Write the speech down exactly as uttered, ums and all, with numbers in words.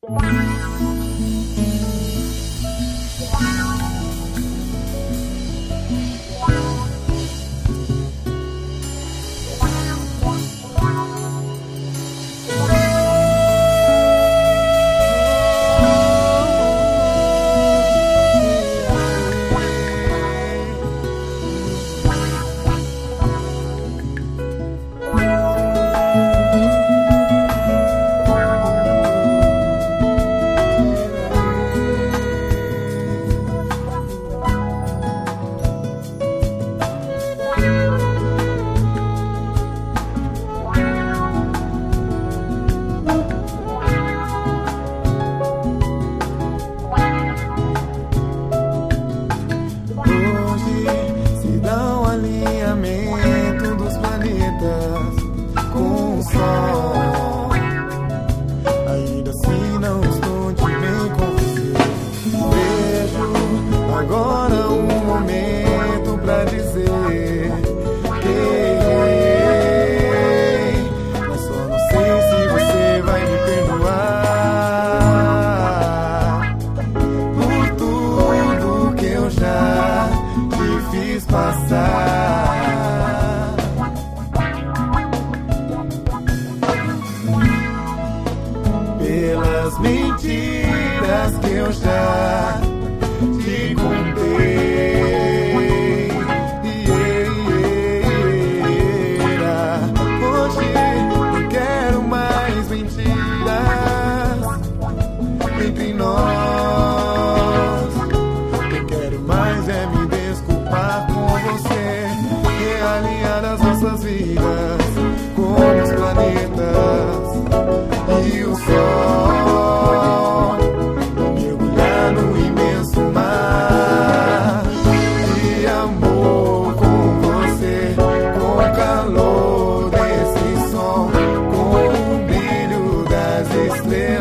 Com o sol, ainda assim não esconde nem com você. Vejo agora um momento pra dizer que errei, mas só não sei se você vai me perdoar por tudo que eu já te fiz passar. Pelas mentiras que eu já te contei. Hoje não quero mais mentiras entre nós. Eu quero mais é me desculpar com você, realinhar as nossas vidas como os planetas e o sol, mergulhar no imenso mar de amor com você, com o calor desse som, com o brilho das estrelas.